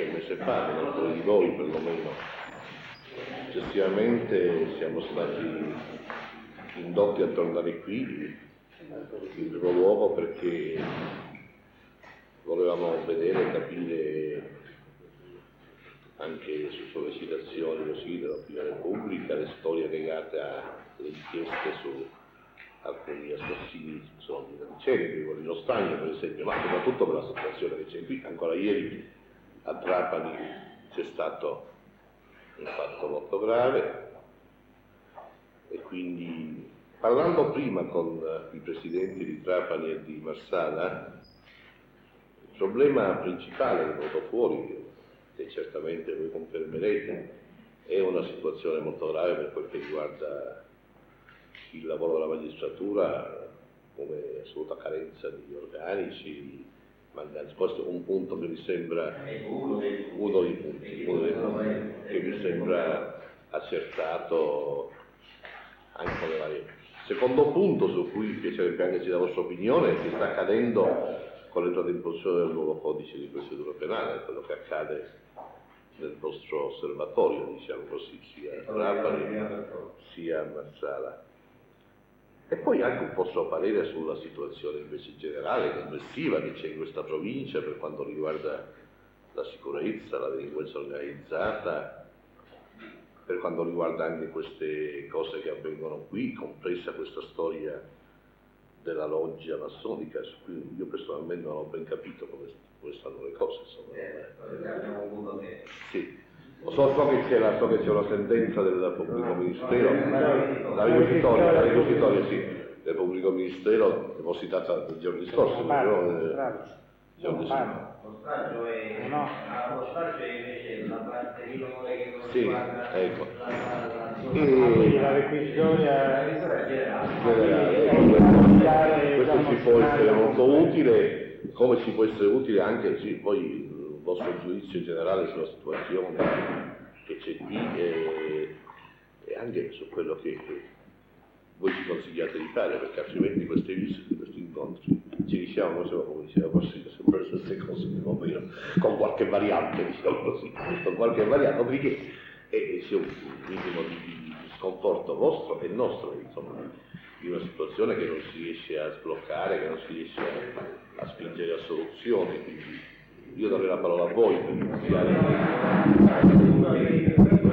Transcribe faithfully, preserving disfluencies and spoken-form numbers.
qualche mese fa, con alcuni di voi perlomeno. Successivamente siamo stati indotti a tornare qui, in primo luogo perché volevamo vedere e capire, anche su sollecitazioni così dell'opinione pubblica, le storie legate alle inchieste su alcuni assassini celebri, quelli di Stagno per esempio, ma soprattutto per la situazione che c'è qui. Ancora ieri a Trapani c'è stato un fatto molto grave e quindi, parlando prima con i presidenti di Trapani e di Marsala, il problema principale che è venuto fuori, e certamente voi confermerete, è una situazione molto grave per quel che riguarda il lavoro della magistratura, come assoluta carenza di organici, mancanza. Questo è un punto che mi sembra uno dei punti, uno dei punti che mi sembra accertato anche con le varie. Secondo punto su cui piacerebbe anche sia la vostra opinione è che sta accadendo con l'entrata in funzione del nuovo codice di procedura penale, quello che accade nel vostro osservatorio, diciamo così, sia a Trapani sia a Marsala. E poi anche un po' suo parere sulla situazione invece generale, complessiva che c'è in questa provincia per quanto riguarda la sicurezza, la delinquenza organizzata, per quanto riguarda anche queste cose che avvengono qui, compresa questa storia della loggia massonica, su cui io personalmente non ho ben capito come, come stanno le cose, insomma. Eh, sì. So, so che c'è la, so che c'è una sentenza del pubblico ministero, la requisitoria, la requisitoria sì, del pubblico ministero depositata nei giorni scorsi, però Lo straccio è no. Lo straccio è invece la parte minore che non sì, riguarda ecco. la, la, la, la, e la requisitoria generale. Questo ci può essere molto utile, come ci può essere utile anche sì, poi il vostro giudizio generale sulla situazione che c'è qui e, e anche su quello che voi ci consigliate di fare, perché altrimenti queste visite, questi incontri ci diciamo, come diceva Corsini, sempre le stesse cose più o meno, con qualche variante, diciamo così, con qualche variante, perché e c'è un minimo di, di sconforto vostro e nostro, insomma, di una situazione che non si riesce a sbloccare, che non si riesce a, a spingere a soluzioni, quindi io darei la parola a voi per iniziare.